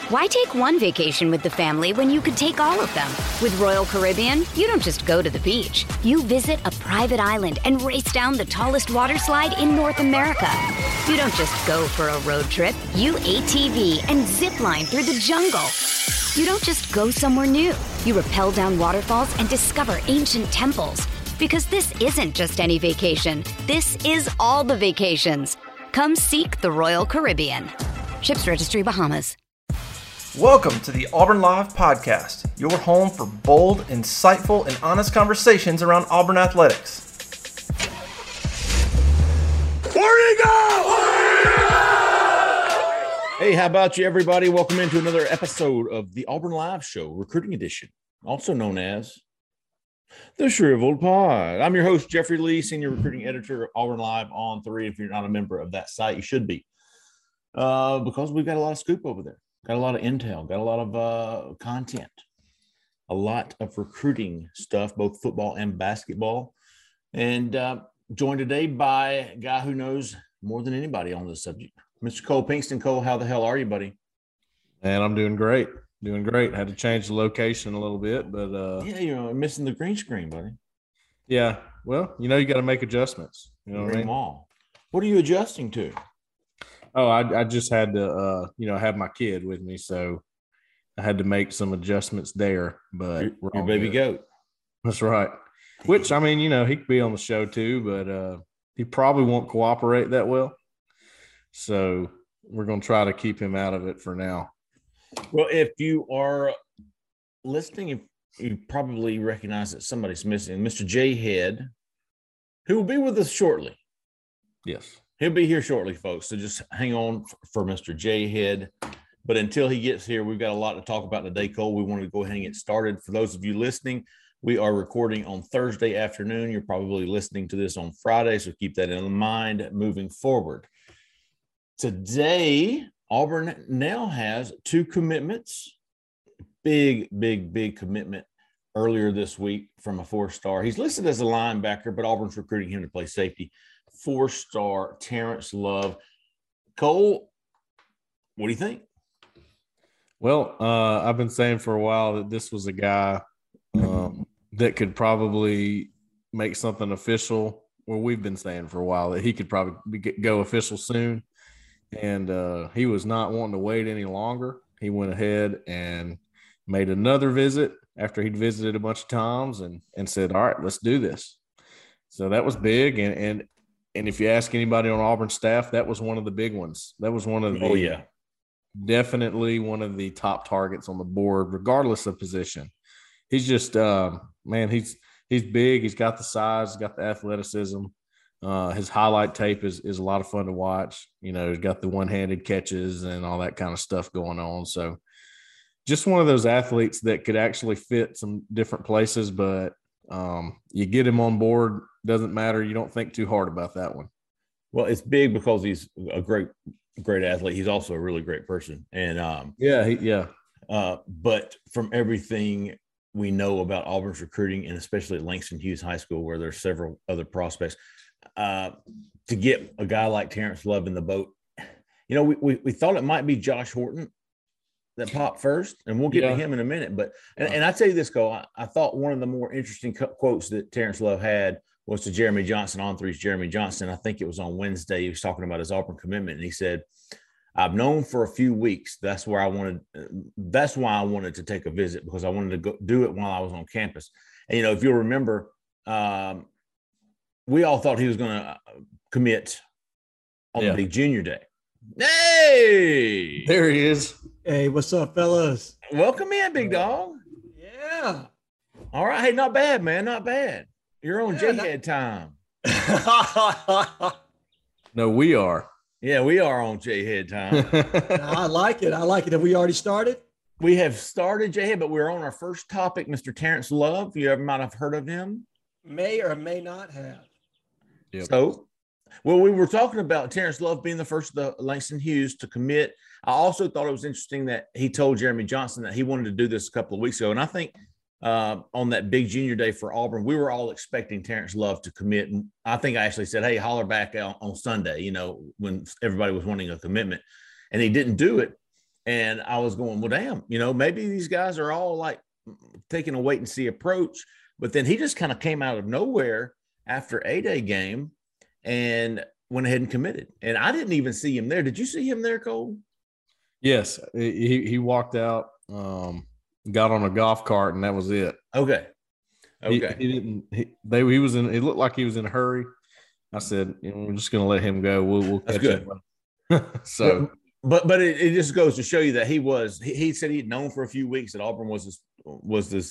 Why take one vacation with the family when you could take all of them? With Royal Caribbean, you don't just go to the beach. You visit a private island and race down the tallest water slide in North America. You don't just go for a road trip. You ATV and zip line through the jungle. You don't just go somewhere new. You rappel down waterfalls and discover ancient temples. Because this isn't just any vacation. This is all the vacations. Come seek the Royal Caribbean. Ships Registry, Bahamas. Welcome to the Auburn Live Podcast, your home for bold, insightful, and honest conversations around Auburn athletics. Where you go? Hey, how about you, everybody? Welcome into another episode of the Auburn Live Show, Recruiting Edition, also known as the Shriveled Pod. I'm your host, Jeffrey Lee, Senior Recruiting Editor of Auburn Live on 3. If you're not a member of that site, you should be, because we've got a lot of scoop over there. Got a lot of intel, got a lot of content, a lot of recruiting stuff, both football and basketball. And joined today by a guy who knows more than anybody on this subject, Mr. Cole Pinkston. Cole, how the hell are you, buddy? Man, I'm doing great. Had to change the location a little bit, but yeah, you're missing the green screen, buddy. Yeah, well, you got to make adjustments. You know what I mean? All. What are you adjusting to? Oh, I just had to, have my kid with me, so I had to make some adjustments there. But your baby goat. That's right. Which, I mean, he could be on the show too, but he probably won't cooperate that well. So we're going to try to keep him out of it for now. Well, if you are listening, you probably recognize that somebody's missing. Mr. J. Head, who will be with us shortly. Yes. He'll be here shortly, folks, so just hang on for Mr. J. Head. But until he gets here, we've got a lot to talk about today, Cole. We want to go ahead and get started. For those of you listening, we are recording on Thursday afternoon. You're probably listening to this on Friday, so keep that in mind moving forward. Today, Auburn now has 2 commitments. Big commitment earlier this week from a 4-star. He's listed as a linebacker, but Auburn's recruiting him to play safety. 4-star Terrence Love. Cole, what do you think? Well, I've been saying for a while that this was a guy that could probably make something official. Well, we've been saying for a while that he could probably go official soon. And he was not wanting to wait any longer. He went ahead and made another visit after he'd visited a bunch of times and said, all right, let's do this. So that was big. And if you ask anybody on Auburn staff, that was one of the big ones. That was one of the definitely one of the top targets on the board, regardless of position. He's just he's big. He's got the size, he's got the athleticism. His highlight tape is a lot of fun to watch. He's got the one-handed catches and all that kind of stuff going on. So just one of those athletes that could actually fit some different places, but you get him on board, doesn't matter. You don't think too hard about that one. Well, it's big because he's a great athlete. He's also a really great person. And but from everything we know about Auburn's recruiting, and especially at Langston Hughes High School, where there's several other prospects, to get a guy like Terrence Love in the boat, we thought it might be Josh Horton that popped first, and we'll get to him in a minute. But and I tell you this, Cole, I thought one of the more interesting quotes that Terrence Love had was to Jeremy Johnson, On3's Jeremy Johnson. I think it was on Wednesday. He was talking about his Auburn commitment, and he said, "I've known for a few weeks. That's why I wanted to take a visit, because I wanted to go do it while I was on campus." And if you'll remember, we all thought he was going to commit on the big junior day. Hey, there he is. Hey, what's up, fellas? Welcome in, big dog. Yeah. All right. Hey, not bad, man. Not bad. You're on J-Head time. No, we are. Yeah, we are on J-Head time. I like it. Have we already started? We have started J-Head, but we're on our first topic, Mr. Terrence Love. You might have heard of him. May or may not have. Yep. So, well, we were talking about Terrence Love being the first of the Langston Hughes to commit. I also thought it was interesting that he told Jeremy Johnson that he wanted to do this a couple of weeks ago. And I think on that big junior day for Auburn, we were all expecting Terrence Love to commit. And I think I actually said, hey, holler back on Sunday, when everybody was wanting a commitment. And he didn't do it. And I was going, well, damn, maybe these guys are all like taking a wait and see approach. But then he just kind of came out of nowhere after A-Day game and went ahead and committed. And I didn't even see him there. Did you see him there, Cole? Yes, he walked out, got on a golf cart, and that was it. Okay. He didn't. He was in. It looked like he was in a hurry. I said, we're just going to let him go. We'll catch him. So, but it just goes to show you that he said he'd known for a few weeks that Auburn was this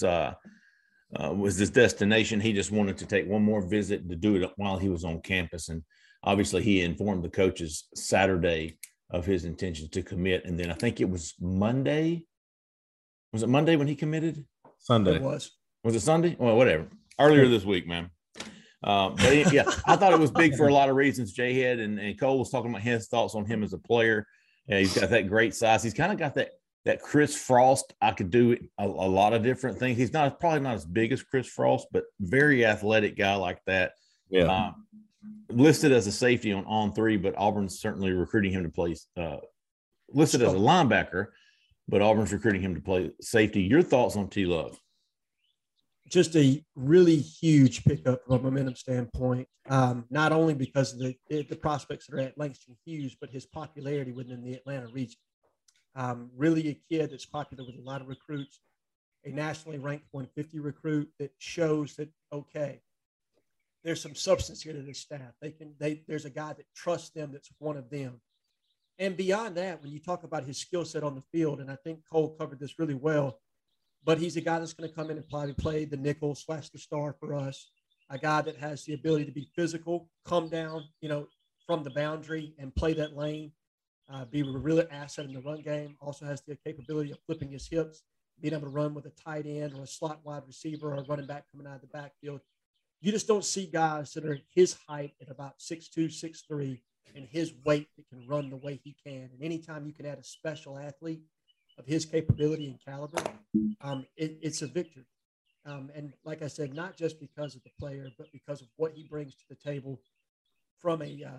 destination. He just wanted to take one more visit to do it while he was on campus. And obviously he informed the coaches Saturday of his intention to commit. And then I think it was Monday. Was it Monday when he committed? Sunday. It was. Was it Sunday? Well, whatever. Earlier this week, man. But yeah, I thought it was big for a lot of reasons. Jay-Head and Cole was talking about his thoughts on him as a player. Yeah, he's got that great size. He's kind of got that Chris Frost. I could do a lot of different things. He's probably not as big as Chris Frost, but very athletic guy like that. Yeah. Listed as a safety on 3, but Auburn's certainly recruiting him to play. Listed as a linebacker, but Auburn's recruiting him to play safety. Your thoughts on T. Love? Just a really huge pickup from a momentum standpoint, not only because of the prospects that are at Langston Hughes, but his popularity within the Atlanta region. Really a kid that's popular with a lot of recruits, a nationally ranked 150 recruit that shows that, okay, there's some substance here to this staff. There's a guy that trusts them that's one of them. And beyond that, when you talk about his skill set on the field, and I think Cole covered this really well, but he's a guy that's going to come in and probably play the nickel / the star for us, a guy that has the ability to be physical, come down, from the boundary and play that lane, be a real asset in the run game, also has the capability of flipping his hips, being able to run with a tight end or a slot wide receiver or a running back coming out of the backfield. You just don't see guys that are his height at about 6'2", 6'3", and his weight that can run the way he can. And anytime you can add a special athlete of his capability and caliber, it's a victory. And like I said, not just because of the player, but because of what he brings to the table from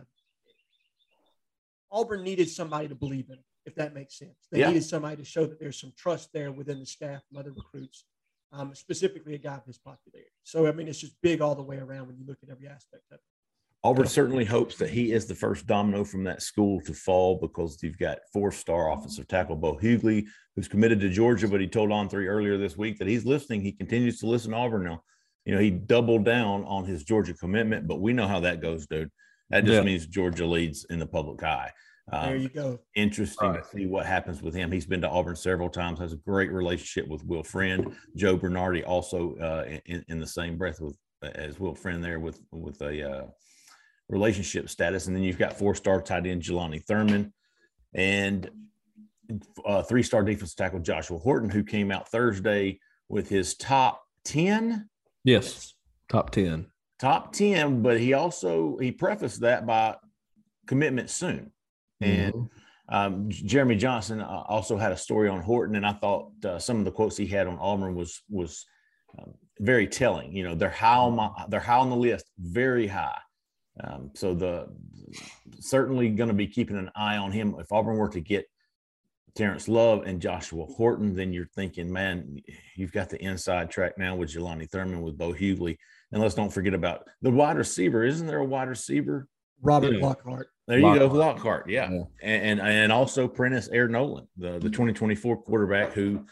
Auburn needed somebody to believe in, if that makes sense. They needed somebody to show that there's some trust there within the staff from other recruits, specifically a guy of his popularity. So, it's just big all the way around when you look at every aspect of it. Auburn certainly hopes that he is the first domino from that school to fall, because you've got 4-star offensive tackle Bo Hughley, who's committed to Georgia, but he told On3 earlier this week that he's listening. He continues to listen to Auburn now. He doubled down on his Georgia commitment, but we know how that goes, dude. That just means Georgia leads in the public eye. There you go. Interesting to see what happens with him. He's been to Auburn several times, has a great relationship with Will Friend. Joe Bernardi also in the same breath as Will Friend there with a relationship status. And then you've got 4-star tight end Jelani Thurman and 3-star defensive tackle Joshua Horton, who came out Thursday with his top 10. Yes, top 10. Top 10, but he prefaced that by commitment soon. And Jeremy Johnson also had a story on Horton, and I thought some of the quotes he had on Auburn was very telling. They're high on the list, very high. So certainly going to be keeping an eye on him. If Auburn were to get Terrence Love and Joshua Horton, then you're thinking, man, you've got the inside track now with Jelani Thurman, with Bo Hughley. And let's don't forget about the wide receiver. Isn't there a wide receiver? Robert Lockhart. There you go, Lockhart. Yeah. And also Prentice Air-Nolan, the 2024 quarterback, who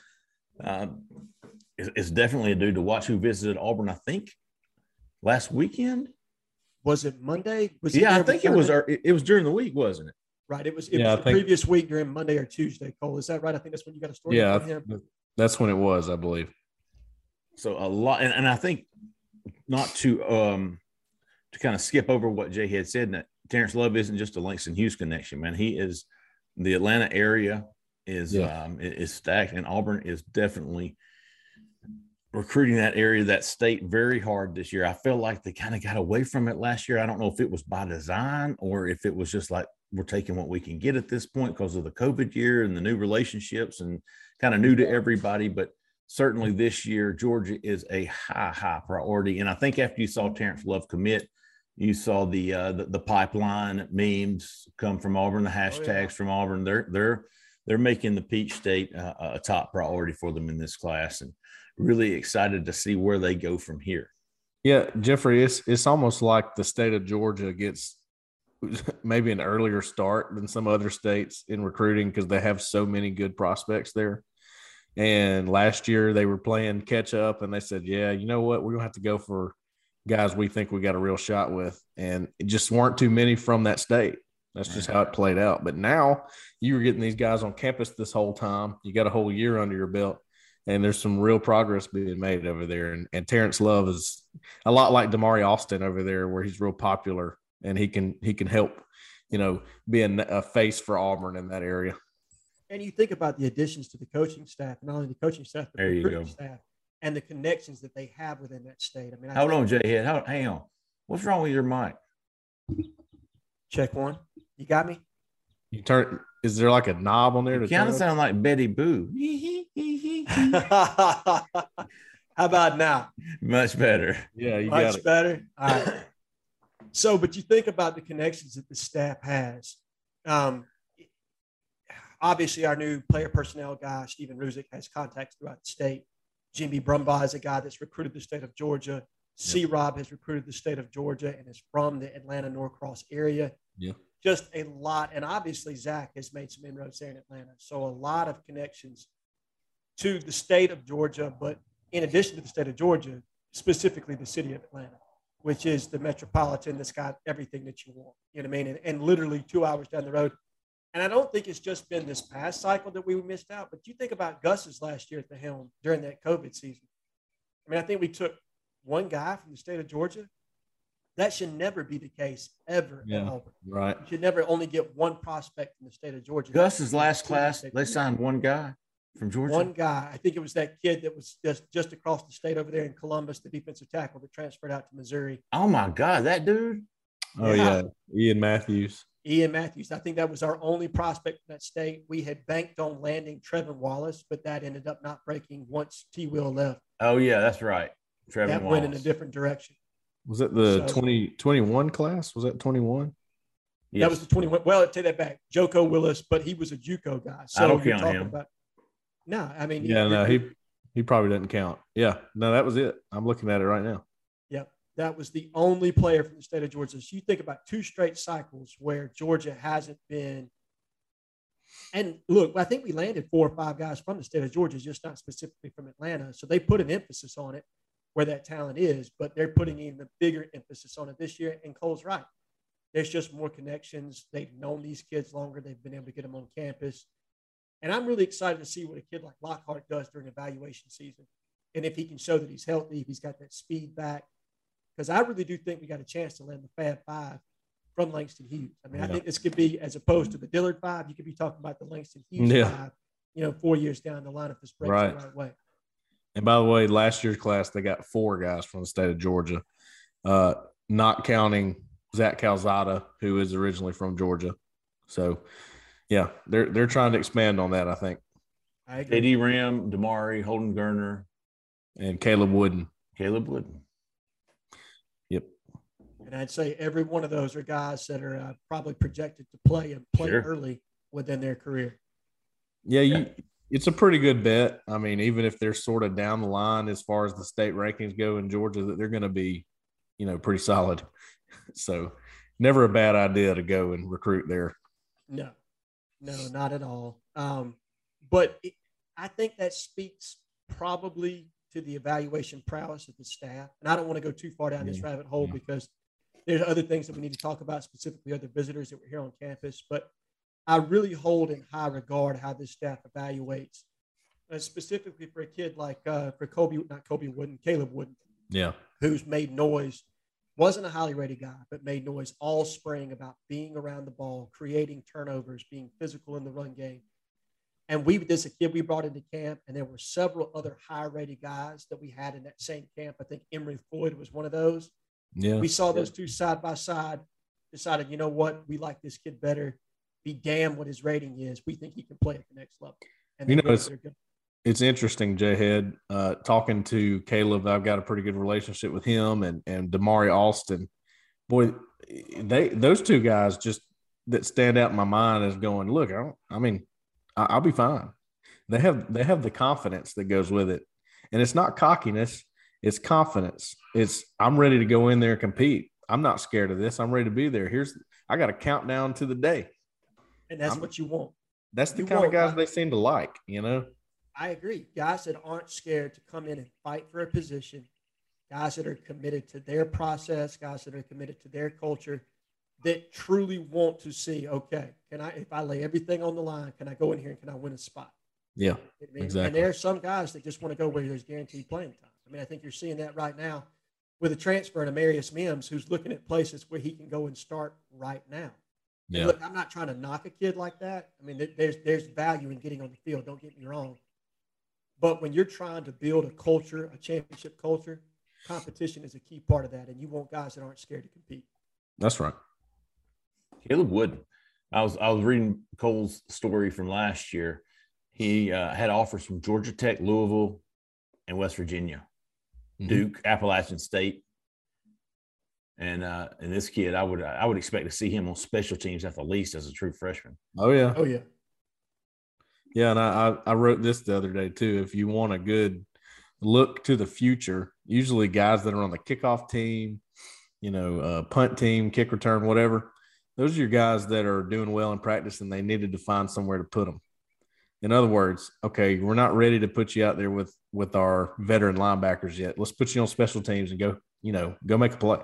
is definitely a dude to watch, who visited Auburn, I think, last weekend. Was it Monday? I think it was during the week, wasn't it? Right. It was the previous week during Monday or Tuesday, Cole. Is that right? I think that's when you got a story about him. That's when it was, I believe. So a lot, and I think not to kind of skip over what Jay had said, that Terrence Love isn't just a Langston Hughes connection, man. He is the Atlanta area is stacked, and Auburn is definitely recruiting that area, that state, very hard this year. I feel like they kind of got away from it last year. I don't know if it was by design or if it was just like, we're taking what we can get at this point because of the COVID year and the new relationships and kind of new to everybody. But certainly this year, Georgia is a high priority. And I think after you saw Terrence Love commit, you saw the pipeline memes come from Auburn, the hashtags from Auburn. they're making the Peach State a top priority for them in this class, and really excited to see where they go from here. Yeah, Jeffrey, it's almost like the state of Georgia gets maybe an earlier start than some other states in recruiting because they have so many good prospects there. And last year they were playing catch up, and they said, yeah, you know what, we're going to have to go for guys we think we got a real shot with. And it just weren't too many from that state. That's just how it played out. But now you were getting these guys on campus this whole time. You got a whole year under your belt, and there's some real progress being made over there. And Terrence Love is a lot like Damari Austin over there, where he's real popular, and he can help, being a face for Auburn in that area. And you think about the additions to the coaching staff, not only the coaching staff, but the recruiting staff, and the connections that they have within that state. I mean, hold on, Jay-Head. Hang on. What's wrong with your mic? Check one. You got me? Is there like a knob on there? You kind of sound like Betty Boo. How about now? Much better. Yeah, you got it. Much better. All right. So, but you think about the connections that the staff has. Obviously, our new player personnel guy, Stephen Ruzick, has contacts throughout the state. Jimmy Brumbaugh is a guy that's recruited the state of Georgia. C-Rob has recruited the state of Georgia and is from the Atlanta Norcross area. Yeah. Just a lot. And obviously, Zach has made some inroads there in Atlanta. So a lot of connections to the state of Georgia, but in addition to the state of Georgia, specifically the city of Atlanta, which is the metropolitan that's got everything that you want. You know what I mean? And literally 2 hours down the road. And I don't think it's just been this past cycle that we missed out, but you think about Gus's last year at the helm during that COVID season. I mean, I think we took one guy from the state of Georgia. That should never be the case ever at Auburn. Right. You should never only get one prospect from the state of Georgia. Gus's last class, they signed one guy from Georgia. One guy. I think it was that kid that was just across the state over there in Columbus, the defensive tackle that transferred out to Missouri. Oh, my God, that dude? Oh, yeah. Ian Matthews. I think that was our only prospect from that state. We had banked on landing Trevin Wallace, but that ended up not breaking once T. Will left. Oh, yeah, that's right. Trevin that Wallace went in a different direction. Was it the 2021 class? Was that 21? Yes. That was the 21. Well, I'll take that back. Joko Willis, but he was a JUCO guy. So I don't count him. No, I mean. He probably doesn't count. Yeah. No, that was it. I'm looking at it right now. Yep. That was the only player from the state of Georgia. So you think about 2 straight cycles where Georgia hasn't been. And look, I think we landed 4 or 5 guys from the state of Georgia, just not specifically from Atlanta. So they put an emphasis on it where that talent is, but they're putting in the bigger emphasis on it this year. And Cole's right. There's just more connections. They've known these kids longer. They've been able to get them on campus. And I'm really excited to see what a kid like Lockhart does during evaluation season. And if he can show that he's healthy, if he's got that speed back. Because I really do think we got a chance to land the Fab 5 from Langston Hughes. I mean, I think this could be, as opposed to the Dillard 5, you could be talking about the Langston Hughes 5, 4 years down the line if this breaks the right way. And by the way, last year's class, they got 4 guys from the state of Georgia, not counting Zach Calzada, who is originally from Georgia. So, yeah, they're trying to expand on that, I think. I agree. J.D. Ram, Damari, Holden Gerner. And Caleb Wooden. Yep. And I'd say every one of those are guys that are probably projected to play early within their career. Yeah, it's a pretty good bet. I mean, even if they're sort of down the line as far as the state rankings go in Georgia, that they're going to be, pretty solid. So never a bad idea to go and recruit there. No, not at all. But I think that speaks probably to the evaluation prowess of the staff. And I don't want to go too far down this rabbit hole because there's other things that we need to talk about, specifically other visitors that were here on campus. But I really hold in high regard how this staff evaluates, specifically for a kid like Caleb Wooden, who's made noise, wasn't a highly rated guy, but made noise all spring about being around the ball, creating turnovers, being physical in the run game. And this a kid we brought into camp, and there were several other high-rated guys that we had in that same camp. I think Emory Floyd was one of those. Yeah, we saw those two side by side, decided, you know what, we like this kid better. Be damned what his rating is. We think he can play at the next level. And it's interesting, Jay-Head, talking to Caleb. I've got a pretty good relationship with him and Damari Austin. Boy, those 2 guys just that stand out in my mind as going, look, I'll be fine. They have the confidence that goes with it, and it's not cockiness; it's confidence. It's I'm ready to go in there and compete. I'm not scared of this. I'm ready to be there. I got a countdown to the day, and that's what you want. That's the kind of guys they seem to like, I agree. Guys that aren't scared to come in and fight for a position, guys that are committed to their process, guys that are committed to their culture, that truly want to see, okay, if I lay everything on the line, can I go in here and can I win a spot? Yeah, exactly. And there are some guys that just want to go where there's guaranteed playing time. I mean, I think you're seeing that right now with a transfer in Amarius Mims, who's looking at places where he can go and start right now. Yeah. Look, I'm not trying to knock a kid like that. I mean, there's value in getting on the field. Don't get me wrong. But when you're trying to build a culture, a championship culture, competition is a key part of that, and you want guys that aren't scared to compete. That's right. Caleb Wooden. I was reading Cole's story from last year. He had offers from Georgia Tech, Louisville, and West Virginia, Duke, Appalachian State. And this kid, I would expect to see him on special teams at the least as a true freshman. Oh yeah. Oh yeah. Yeah, and I wrote this the other day too. If you want a good look to the future, usually guys that are on the kickoff team, punt team, kick return, whatever, those are your guys that are doing well in practice and they needed to find somewhere to put them. In other words, okay, we're not ready to put you out there with our veteran linebackers yet. Let's put you on special teams and go make a play.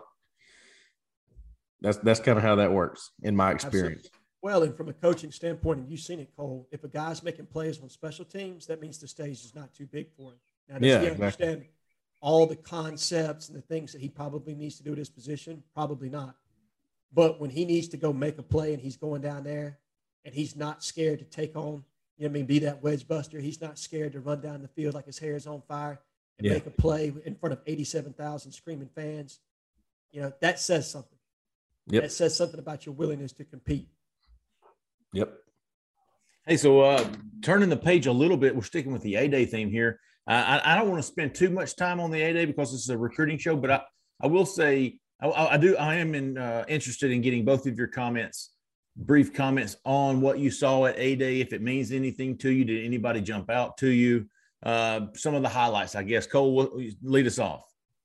That's kind of how that works in my experience. Absolutely. Well, and from a coaching standpoint, and you've seen it, Cole, if a guy's making plays on special teams, that means the stage is not too big for him. Now, does he understand all the concepts and the things that he probably needs to do at his position? Probably not. But when he needs to go make a play and he's going down there and he's not scared to take on, be that wedge buster. He's not scared to run down the field like his hair is on fire and make a play in front of 87,000 screaming fans. That says something. Yep. That says something about your willingness to compete. Yep. Hey, so turning the page a little bit, we're sticking with the A-Day theme here. I don't want to spend too much time on the A-Day because this is a recruiting show, but I will say I am interested in getting both of your brief comments on what you saw at A-Day, if it means anything to you. Did anybody jump out to you? Some of the highlights, I guess. Cole, lead us off.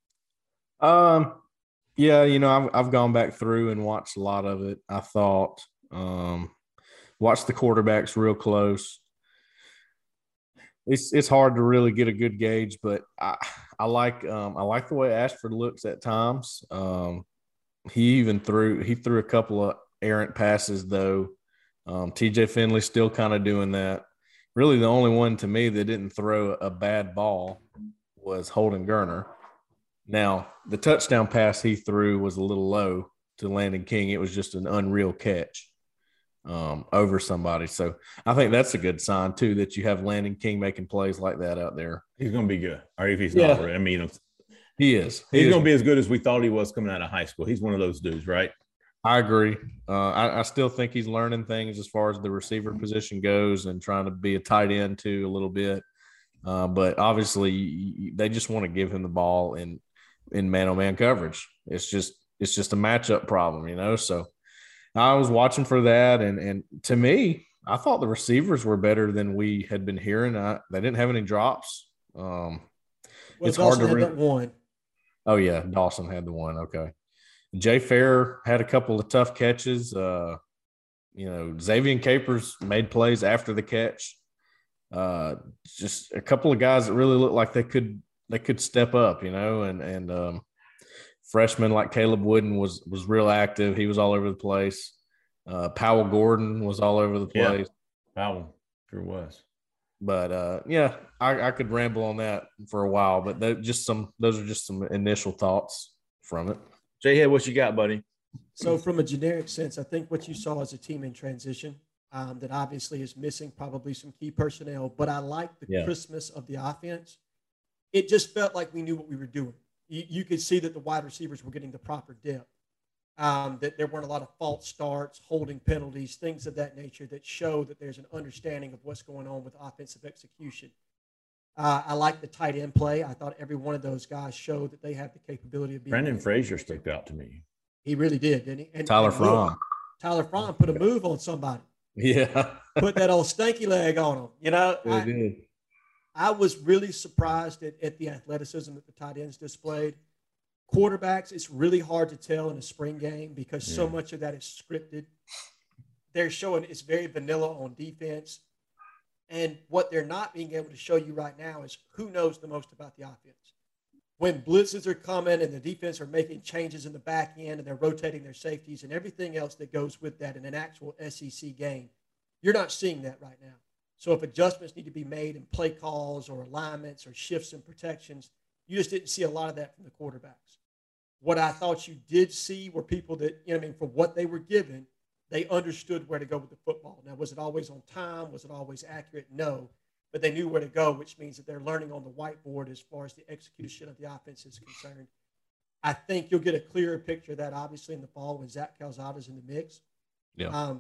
Yeah, I've gone back through and watched a lot of it. I thought watched the quarterbacks real close. It's hard to really get a good gauge, but I like the way Ashford looks at times. He threw a couple of errant passes though. TJ Finley still kind of doing that. Really, the only one to me that didn't throw a bad ball was Holden Gerner. Now, the touchdown pass he threw was a little low to Landon King. It was just an unreal catch over somebody. So I think that's a good sign, too, that you have Landon King making plays like that out there. He's going to be good. Or if he's not, I mean, he is. He's going to be as good as we thought he was coming out of high school. He's one of those dudes, right? I agree. I still think he's learning things as far as the receiver position goes and trying to be a tight end, too, a little bit. But obviously, they just want to give him the ball in man-on-man coverage. It's just a matchup problem, So I was watching for that, and to me, I thought the receivers were better than we had been hearing. They didn't have any drops. It's Dawson hard to had that one. Oh yeah, Dawson had the one. Okay, Jay Fair had a couple of tough catches. Xavier Capers made plays after the catch. Just a couple of guys that really looked like they could step up, and freshmen like Caleb Wooden was real active. He was all over the place. Powell Gordon was all over the place. Yeah, Powell sure was. But I could ramble on that for a while, but those are just some initial thoughts from it. Jay, what you got, buddy? So from a generic sense, I think what you saw is a team in transition that obviously is missing probably some key personnel, but I like the crispness of the offense. It just felt like we knew what we were doing. You could see that the wide receivers were getting the proper depth, that there weren't a lot of false starts, holding penalties, things of that nature that show that there's an understanding of what's going on with offensive execution. I like the tight end play. I thought every one of those guys showed that they have the capability of being. Brendan Frazier stuck out to me. He really did, didn't he? And Tyler Fromm. Tyler Fromm put a move on somebody. Yeah. Put that old stanky leg on him. You know, They did. I was really surprised at the athleticism that the tight ends displayed. Quarterbacks, it's really hard to tell in a spring game because so much of that is scripted. They're showing it's very vanilla on defense. And what they're not being able to show you right now is who knows the most about the offense. When blitzes are coming and the defense are making changes in the back end and they're rotating their safeties and everything else that goes with that in an actual SEC game, you're not seeing that right now. So if adjustments need to be made in play calls or alignments or shifts and protections, you just didn't see a lot of that from the quarterbacks. What I thought you did see were people that, for what they were given, they understood where to go with the football. Now, was it always on time? Was it always accurate? No. But they knew where to go, which means that they're learning on the whiteboard as far as the execution of the offense is concerned. I think you'll get a clearer picture of that, obviously, in the fall when Zach Calzada's in the mix. Yeah.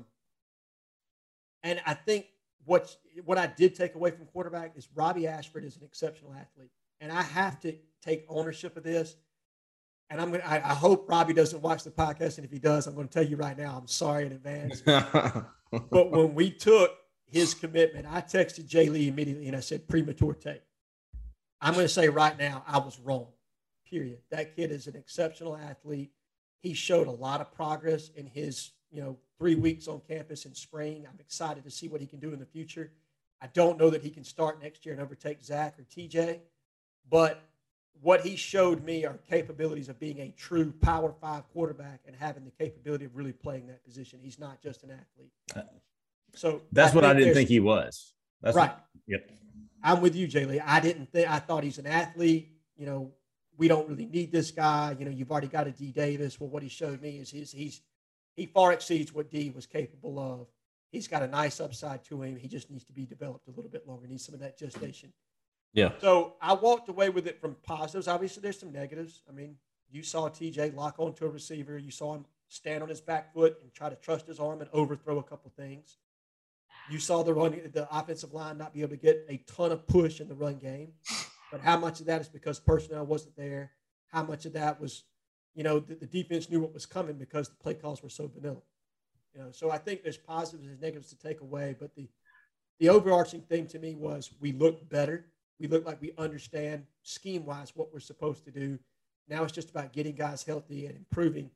And I think what I did take away from quarterback is Robbie Ashford is an exceptional athlete. And I have to take ownership of this. And I hope Robbie doesn't watch the podcast. And if he does, I'm going to tell you right now, I'm sorry in advance. But when we took his commitment, I texted Jay Lee immediately and I said, premature tape. I'm going to say right now, I was wrong, period. That kid is an exceptional athlete. He showed a lot of progress in his, 3 weeks on campus in spring. I'm excited to see what he can do in the future. I don't know that he can start next year and overtake Zach or TJ, but what he showed me are capabilities of being a true Power 5 quarterback and having the capability of really playing that position. He's not just an athlete. So that's what I didn't think he was. That's right. Yep. I'm with you, Jay Lee. I thought he's an athlete. We don't really need this guy. You've already got a D Davis. Well, what he showed me is he far exceeds what D was capable of. He's got a nice upside to him. He just needs to be developed a little bit longer. Needs some of that gestation. Yeah. So I walked away with it from positives. Obviously, there's some negatives. I mean, you saw TJ lock onto a receiver. You saw him stand on his back foot and try to trust his arm and overthrow a couple things. You saw the offensive line not be able to get a ton of push in the run game. But how much of that is because personnel wasn't there? How much of that was, the defense knew what was coming because the play calls were so vanilla? So I think there's positives and negatives to take away. But the overarching thing to me was we look better. We look like we understand scheme-wise what we're supposed to do. Now it's just about getting guys healthy and improving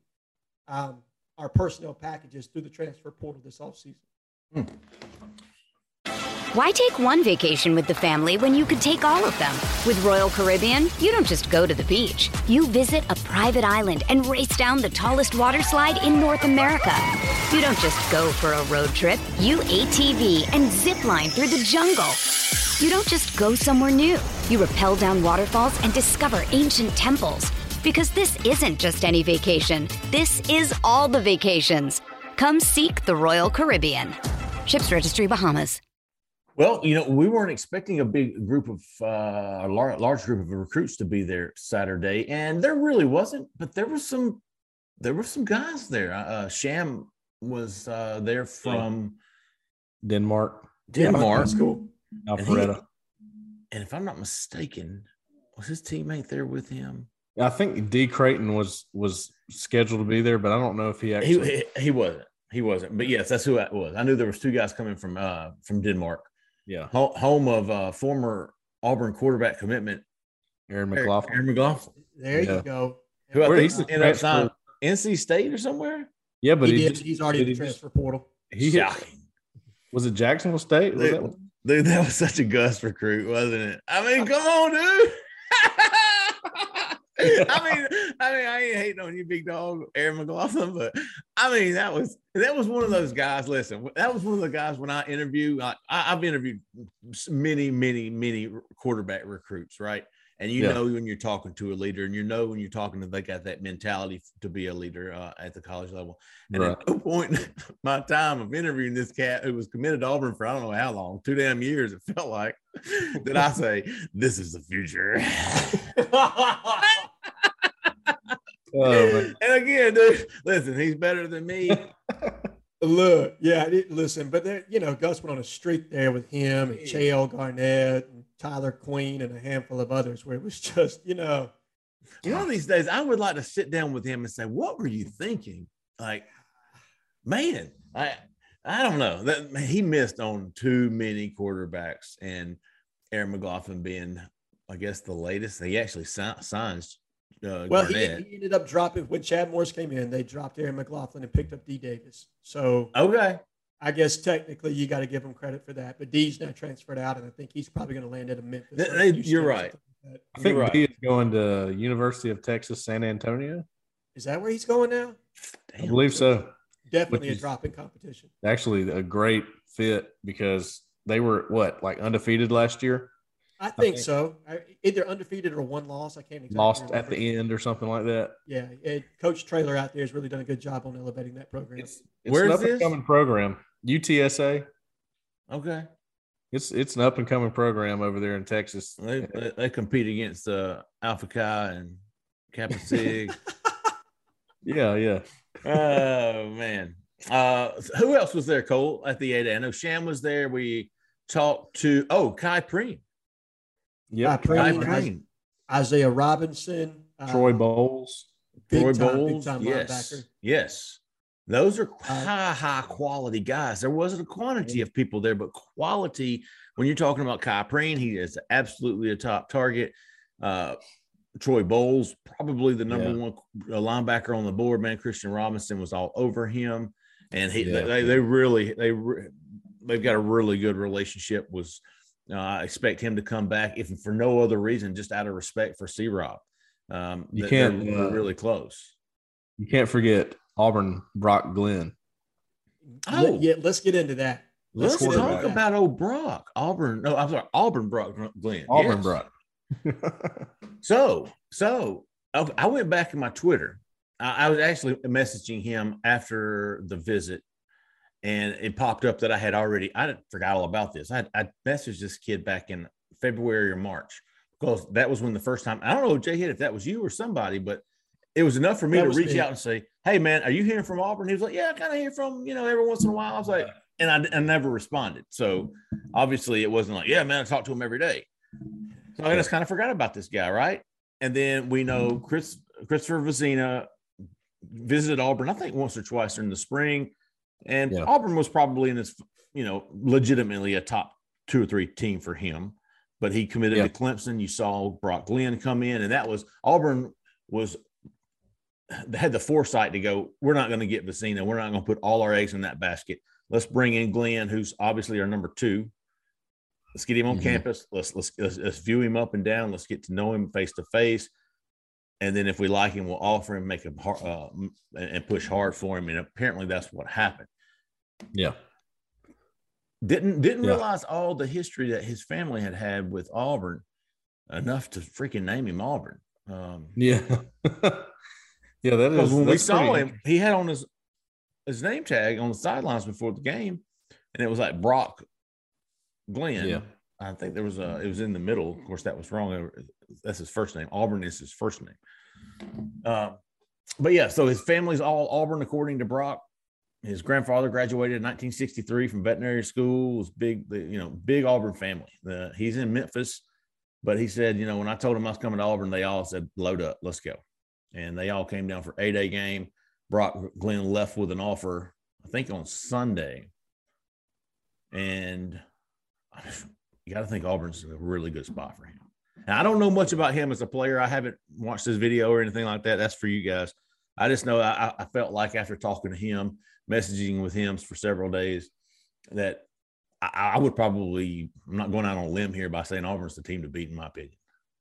our personnel packages through the transfer portal this offseason. Why take one vacation with the family when you could take all of them? With Royal Caribbean, you don't just go to the beach. You visit a private island and race down the tallest water slide in North America. You don't just go for a road trip. You ATV and zip line through the jungle. You don't just go somewhere new. You rappel down waterfalls and discover ancient temples. Because this isn't just any vacation. This is all the vacations. Come seek the Royal Caribbean. Ships Registry, Bahamas. Well, we weren't expecting a big group of a large group of recruits to be there Saturday, and there really wasn't. But there were some guys there. Sham was there from Denmark. That's cool. Alpharetta. And if I'm not mistaken, was his teammate there with him? I think D. Creighton was scheduled to be there, but I don't know if he actually he wasn't. He wasn't. But yes, that's who it was. I knew there was two guys coming from Denmark. Yeah. Home of former Auburn quarterback commitment, Aaron McLaughlin. There you go. Who I Where think he's ended up signing NC State or somewhere. Yeah, but he's already in the transfer portal. Was it Jacksonville State? Dude, that was such a Gus recruit, wasn't it? I mean, come on, dude. I ain't hating on you, big dog, Aaron McLaughlin, but I mean, that was one of those guys. Listen, that was one of the guys when I interview. I've interviewed many quarterback recruits, right? And you know when you're talking to a leader, and when you're talking to they got that mentality to be a leader at the college level. And at no point in my time of interviewing this cat who was committed to Auburn for I don't know how long, 2 damn years, it felt like, did I say, this is the future. And again, dude, listen, he's better than me. Look, listen, but there, Gus went on a streak there with him and Chael Garnett and Tyler Queen and a handful of others where it was just, these days I would like to sit down with him and say, what were you thinking? Like, man, I don't know. He missed on too many quarterbacks, and Aaron McLaughlin being, I guess, the latest. He actually signs Well, he Garnett. ended up dropping when Chad Morris came in. They dropped Aaron McLaughlin and picked up D Davis. So Okay. I guess technically you got to give him credit for that. But D's now transferred out, and I think he's probably going to land at a Memphis. You're right. I think You're D right. is going to University of Texas, San Antonio. Is that where he's going now? I believe so. Definitely Which a is drop in competition. Actually, a great fit because they were undefeated last year. I think so. Either undefeated or one loss. I can't exactly Lost remember. at the end or something like that. Yeah, Coach Traylor out there has really done a good job on elevating that program. It's Where an is up and this? coming program. UTSA. Okay. It's an up and coming program over there in Texas. They compete against Alpha Chi and Kappa Sig. Yeah. Oh man. Who else was there, Cole, at the 8A? I know Sham was there. We talked to Kai Preem. Yeah, Kai Preem. Preem. Isaiah Robinson, Troy Bowles. Troy big Bowles. time Yes. linebacker. Yes. Those are high quality guys. There wasn't a quantity of people there, but quality. When you're talking about Kai Preem, he is absolutely a top target. Troy Bowles, probably the number one linebacker on the board. Man, Christian Robinson was all over him, and they've got a really good relationship. I expect him to come back, if for no other reason, just out of respect for C-Rob. They're really close. You can't forget Auburn Brock Glenn. Oh, Yeah, let's get into that. let's get into talk that. about old Brock. Auburn Brock Glenn. Auburn Yes. Brock. So okay, I went back in my Twitter. I was actually messaging him after the visit, and it popped up that I forgot all about this. I messaged this kid back in February or March, because that was when the first time, I don't know, Jay Hitt, if that was you or somebody, but it was enough for me to reach out and say, hey man, are you hearing from Auburn? He was like, yeah, I kind of hear from, every once in a while. I was like, and I never responded. So obviously it wasn't like, yeah, man, I talk to him every day. So I just kind of forgot about this guy, right? And then we know Christopher Vizina visited Auburn, I think once or twice during the spring. And Auburn was probably in this, legitimately a top 2 or 3 team for him. But he committed to Clemson. You saw Brock Glenn come in, and that was Auburn had the foresight to go, we're not going to get Vizina. We're not going to put all our eggs in that basket. Let's bring in Glenn, who's obviously our number 2. Let's get him on campus. Let's view him up and down. Let's get to know him face to face. And then if we like him, we'll offer him, make him and push hard for him. And apparently that's what happened. Yeah. Didn't realize all the history that his family had with Auburn enough to freaking name him Auburn. Yeah, that is. When we saw him, he had on his name tag on the sidelines before the game, and it was like Brock Glenn. Yeah. I think it was in the middle. Of course, that was wrong. That's his first name. Auburn is his first name. But yeah, so his family's all Auburn, according to Brock. His grandfather graduated in 1963 from veterinary school. Was big Auburn family. He's in Memphis, but he said, when I told him I was coming to Auburn, they all said, load up, let's go. And they all came down for 8A game. Brock Glenn left with an offer, I think on Sunday. And you got to think Auburn's in a really good spot for him. Now, I don't know much about him as a player. I haven't watched his video or anything like that. That's for you guys. I just know I felt like after talking to him, messaging with him for several days, that I would probably, I'm not going out on a limb here by saying Auburn's the team to beat, in my opinion.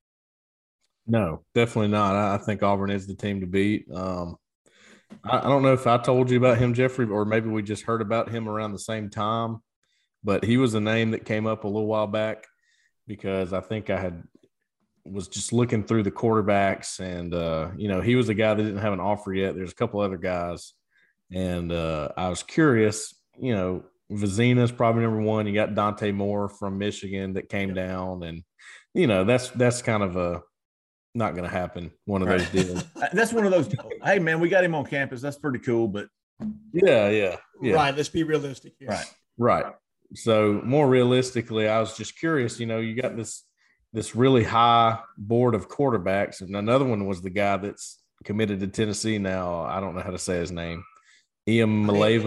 No, definitely not. I think Auburn is the team to beat. I don't know if I told you about him, Jeffrey, or maybe we just heard about him around the same time, but he was a name that came up a little while back because I think was just looking through the quarterbacks, and he was a guy that didn't have an offer yet. There's a couple other guys, and I was curious. Vizina is probably number 1. You got Dante Moore from Michigan that came down, and that's kind of not going to happen. One of those deals. That's one of those. Hey man, we got him on campus. That's pretty cool, but yeah. Right. Let's be realistic here. Right. So more realistically, I was just curious. You got this really high board of quarterbacks, and another one was the guy that's committed to Tennessee now. I don't know how to say his name. Ian Maleva.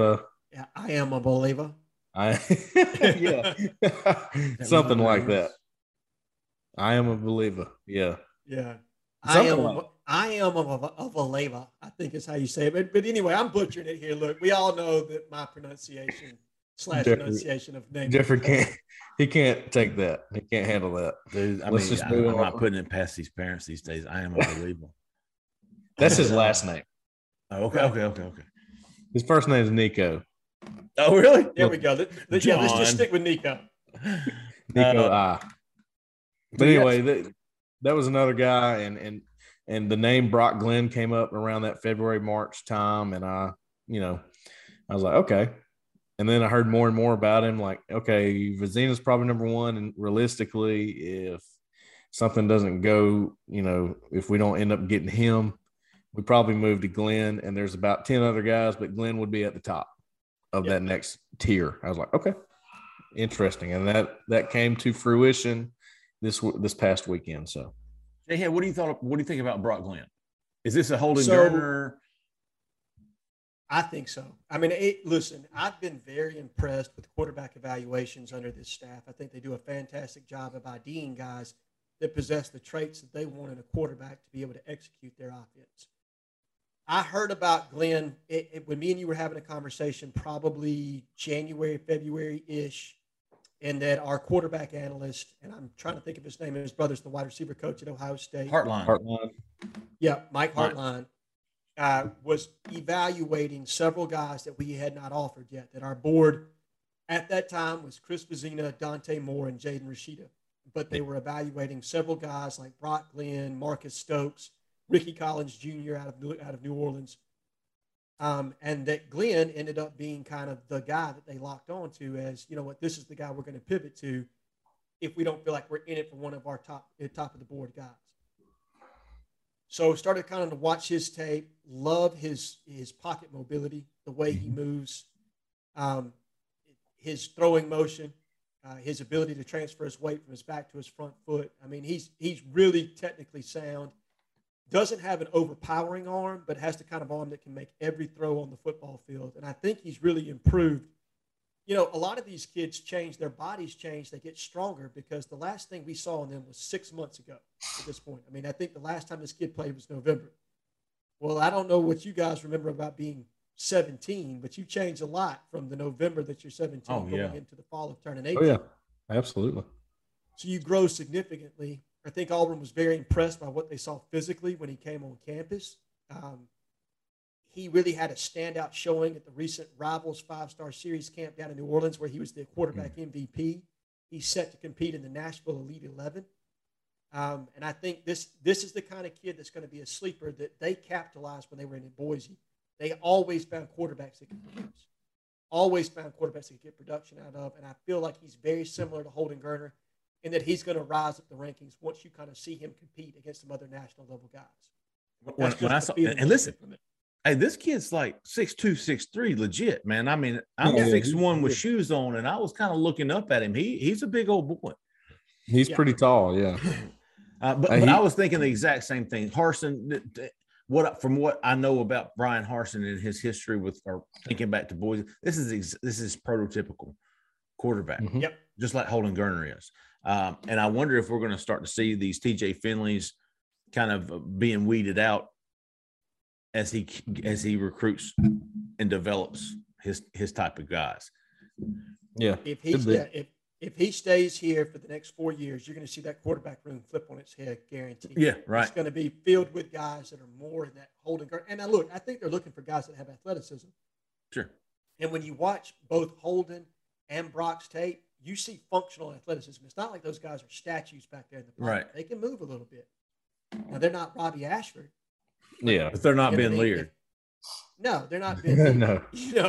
Yeah, I am a believer. Yeah, something like that. I am a believer. Yeah. Yeah. Something like I am of a believer, I think is how you say it. But anyway, I'm butchering it here. Look, we all know that my pronunciation / pronunciation of name. Jeffrey can't take that. He can't handle that. Dude, Let's just move I'm on. not putting it past these parents these days. I am a believer. That's his last name. Oh, okay. His first name is Nico. Oh, really? There we go. Let's just stick with Nico. Nico I. But anyway, that was another guy, and the name Brock Glenn came up around that February, March time, and I was like, okay. And then I heard more and more about him, like, okay, Vizina's probably number one, and realistically, if something doesn't go, if we don't end up getting him, we probably move to Glenn, and there's about 10 other guys, but Glenn would be at the top of that next tier. I was like, okay, interesting. And that came to fruition this past weekend. So, hey, what do you think about Brock Glenn? Is this a Holden Gardner? I think so. I mean, listen, I've been very impressed with quarterback evaluations under this staff. I think they do a fantastic job of IDing guys that possess the traits that they want in a quarterback to be able to execute their offense. I heard about Glenn when me and you were having a conversation, probably January, February-ish, and that our quarterback analyst, and I'm trying to think of his name, his brother's the wide receiver coach at Ohio State. Hartline. Yeah, Mike Hartline. Was evaluating several guys that we had not offered yet. That our board at that time was Chris Vizina, Dante Moore, and Jaden Rashida. But they were evaluating several guys like Brock Glenn, Marcus Stokes, Ricky Collins Jr. out of New Orleans. And that Glenn ended up being kind of the guy that they locked on to as, this is the guy we're going to pivot to if we don't feel like we're in it for one of our top of the board guys. So started kind of to watch his tape, love his pocket mobility, the way he moves, his throwing motion, his ability to transfer his weight from his back to his front foot. I mean, he's really technically sound. Doesn't have an overpowering arm, but has the kind of arm that can make every throw on the football field. And I think he's really improved. A lot of these kids change, their bodies change, they get stronger because the last thing we saw in them was 6 months ago at this point. I mean, I think the last time this kid played was November. Well, I don't know what you guys remember about being 17, but you changed a lot from the November that you're 17 going into the fall of turning 18. Oh, yeah, absolutely. So you grow significantly. I think Auburn was very impressed by what they saw physically when he came on campus. He really had a standout showing at the recent Rivals 5-Star Series camp down in New Orleans where he was the quarterback MVP. He's set to compete in the Nashville Elite 11. And I think this is the kind of kid that's going to be a sleeper that they capitalized when they were in Boise. They always found quarterbacks that could produce. Always found quarterbacks that could get production out of. And I feel like he's very similar to Holden Gardner in that he's going to rise up the rankings once you kind of see him compete against some other national level guys. When I saw, and listen, hey, this kid's like 6'2", 6'3", legit, man. I mean, I'm 6'1" with shoes on, and I was kind of looking up at him. He's a big old boy. He's pretty tall, yeah. But I was thinking the exact same thing. Harsin, from what I know about Brian Harsin and his history or thinking back to Boise, this is prototypical quarterback, just like Holden Gardner is. And I wonder if we're going to start to see these TJ Finleys kind of being weeded out as he recruits and develops his type of guys. Yeah. If he stays here for the next 4 years, you're going to see that quarterback room flip on its head, guaranteed. Yeah, right. It's going to be filled with guys that are more in that Holden Gardner. And now look, I think they're looking for guys that have athleticism. Sure. And when you watch both Holden and Brock's tape, you see functional athleticism. It's not like those guys are statues back there in the pocket. Right. They can move a little bit. Now, they're not Robbie Ashford. Yeah. But they're not Ben Lear. No, they're not Ben Lear. No.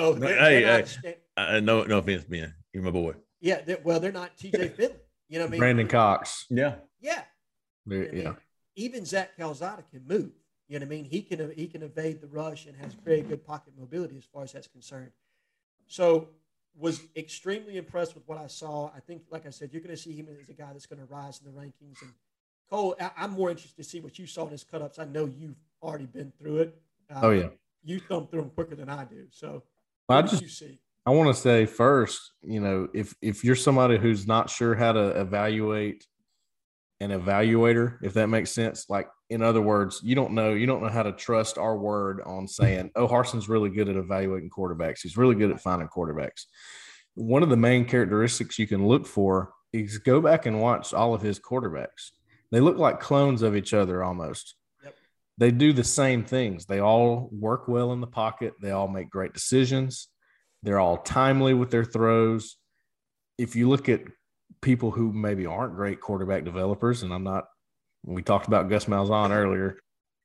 No offense, Ben. You're my boy. Yeah, they're not TJ Finley. You know what I mean? Brandon Cox. Yeah. Yeah. Yeah. Even Zach Calzada can move. You know what I mean? He can evade the rush and has very good pocket mobility as far as that's concerned. So was extremely impressed with what I saw. I think, like I said, you're going to see him as a guy that's going to rise in the rankings. And Cole, I'm more interested to see what you saw in his cut-ups. I know you've already been through it. Oh, yeah. You thumb through them quicker than I do. So I what did you see? I want to say first, if you're somebody who's not sure how to evaluate an evaluator, if that makes sense, like in other words, you don't know how to trust our word on saying, oh, Harson's really good at evaluating quarterbacks. He's really good at finding quarterbacks. One of the main characteristics you can look for is go back and watch all of his quarterbacks. They look like clones of each other almost. Yep. They do the same things. They all work well in the pocket. They all make great decisions. They're all timely with their throws. If you look at people who maybe aren't great quarterback developers, and we talked about Gus Malzahn earlier,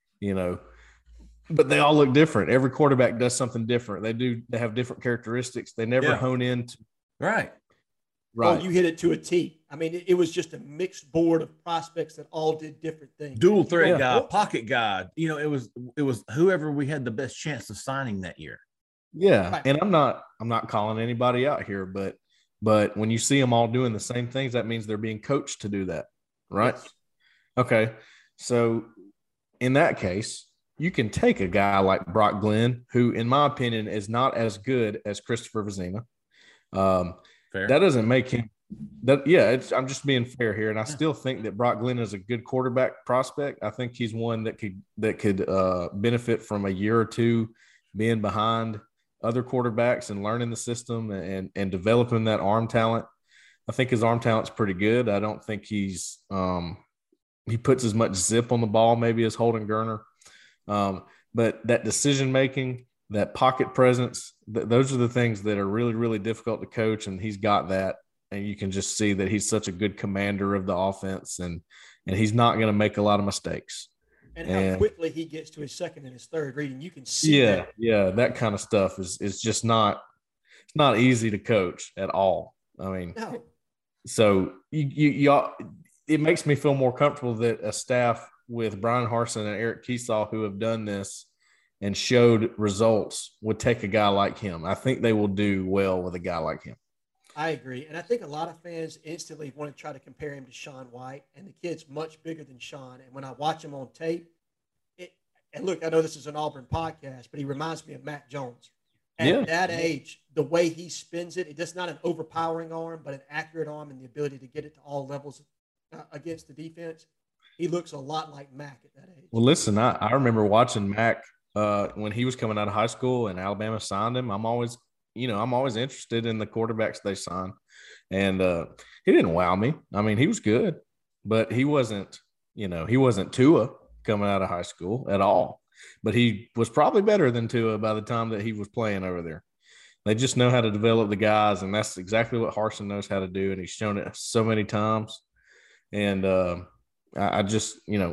but they all look different. Every quarterback does something different. They have different characteristics. They never hone in. Right. Well, you hit it to a T. I mean, it was just a mixed board of prospects that all did different things. Dual threat guy, pocket guy. It was whoever we had the best chance of signing that year. Yeah. Right. And I'm not calling anybody out here, but when you see them all doing the same things, that means they're being coached to do that. Right. Yes. Okay. So in that case, you can take a guy like Brock Glenn, who, in my opinion, is not as good as Christopher Vezina. Fair. That doesn't make him that. Yeah, I'm just being fair here, and I still think that Brock Glenn is a good quarterback prospect. I think he's one that could benefit from a year or two being behind other quarterbacks and learning the system and developing that arm talent. I think his arm talent's pretty good. I don't think he puts as much zip on the ball maybe as Holden Geriner. But that decision making, that pocket presence, those are the things that are really, really difficult to coach, and he's got that. And you can just see that he's such a good commander of the offense, and he's not going to make a lot of mistakes. And how quickly he gets to his second and his third reading, you can see that. Yeah, that kind of stuff is just not – it's not easy to coach at all. I mean, no. So it makes me feel more comfortable that a staff with Brian Harsin and Eric Kiesau who have done this and showed results would take a guy like him. I think they will do well with a guy like him. I agree. And I think a lot of fans instantly want to try to compare him to Sean White, and the kid's much bigger than Sean. And when I watch him on tape, and look, I know this is an Auburn podcast, but he reminds me of Mac Jones. At that age, the way he spins it, it's not an overpowering arm, but an accurate arm and the ability to get it to all levels against the defense. He looks a lot like Mac at that age. Well, listen, I remember watching Mac when he was coming out of high school and Alabama signed him. I'm always interested in the quarterbacks they sign. And he didn't wow me. I mean, he was good, but he wasn't Tua coming out of high school at all. But he was probably better than Tua by the time that he was playing over there. They just know how to develop the guys, and that's exactly what Harsin knows how to do, and he's shown it so many times. And I just, and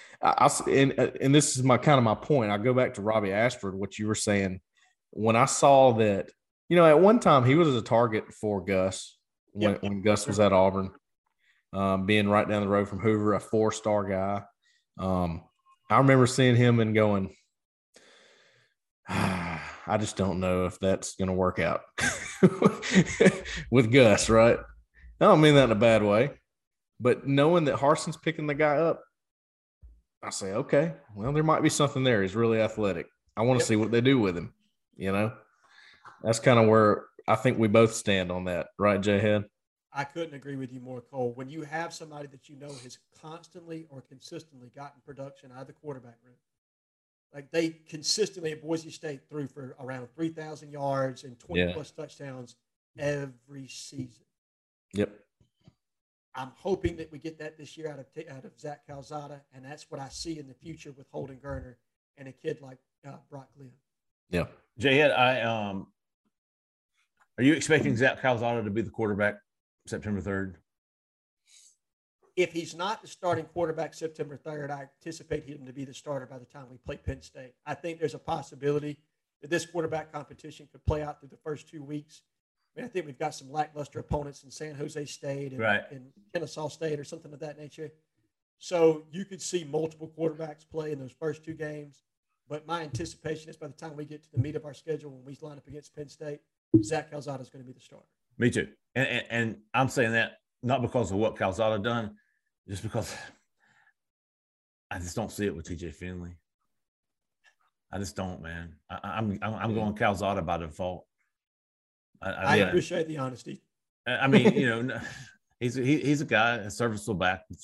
this is my point. I go back to Robbie Ashford, what you were saying. When I saw that, at one time he was a target for Gus when Gus was at Auburn, being right down the road from Hoover, a 4-star guy. I remember seeing him and going, I just don't know if that's going to work out with Gus, right? I don't mean that in a bad way. But knowing that Harsin's picking the guy up, I say, okay, well, there might be something there. He's really athletic. I want to see what they do with him. That's kind of where I think we both stand on that. Right, J-Head? I couldn't agree with you more, Cole. When you have somebody that has constantly or consistently gotten production out of the quarterback room, like they consistently at Boise State threw for around 3,000 yards and 20-plus touchdowns every season. Yep. I'm hoping that we get that this year out of Zach Calzada, and that's what I see in the future with Holden Geriner and a kid like Brock Glenn. Yeah. J-Head, are you expecting Zach Calzada to be the quarterback September 3rd? If he's not the starting quarterback September 3rd, I anticipate him to be the starter by the time we play Penn State. I think there's a possibility that this quarterback competition could play out through the first 2 weeks. I think we've got some lackluster opponents in San Jose State and Kennesaw State or something of that nature. So you could see multiple quarterbacks play in those first 2 games. But my anticipation is by the time we get to the meat of our schedule, when we line up against Penn State, Zach Calzada is going to be the starter. Me too. And I'm saying that not because of what Calzada done, just because I just don't see it with TJ Finley. I just don't, man. I'm going Calzada by default. I appreciate the honesty. I mean, he's a guy, a serviceable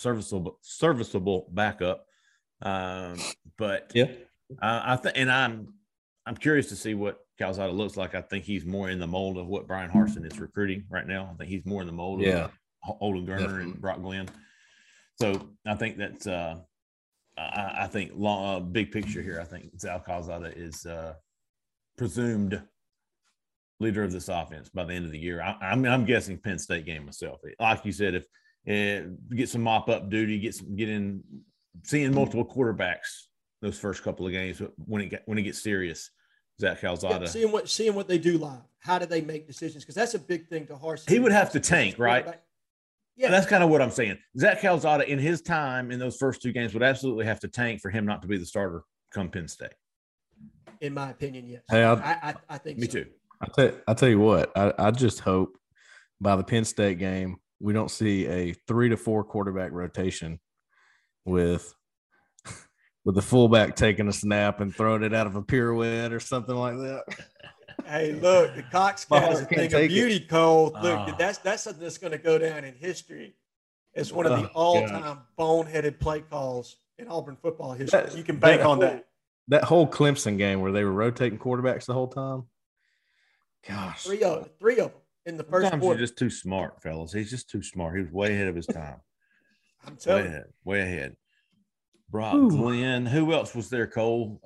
backup. But yeah, I think, and I'm curious to see what Calzada looks like. I think he's more in the mold of what Brian Harsin is recruiting right now. I think he's more in the mold of Olin Gurner and Brock Glenn. So I think that's I think big picture here. I think Zal Calzada is presumed leader of this offense by the end of the year. I'm guessing Penn State game myself. Like you said, if get some mop up duty, seeing multiple quarterbacks those first couple of games when it gets serious. Zach Calzada, seeing what they do live. How do they make decisions? Because that's a big thing to Harsin. He would have to tank, right? Yeah, that's kind of what I'm saying. Zach Calzada, in his time in those first two games, would absolutely have to tank for him not to be the starter come Penn State. In my opinion, yes. Hey, I think me so. too. I tell you what, I just hope by the Penn State game we don't see a 3 to 4 quarterback rotation with the fullback taking a snap and throwing it out of a pirouette or something like that. Hey, look, the Cox Cat is a thing of beauty, Cole. Look, that's something that's going to go down in history as one of the all-time boneheaded play calls in Auburn football history. You can bank on that. That whole Clemson game where they were rotating quarterbacks the whole time. Gosh. Three of them in the first Sometimes quarter. you're just too smart, fellas. He's just too smart. He was way ahead of his time. I'm telling you. Way ahead. Brock Glenn. Who else was there, Cole?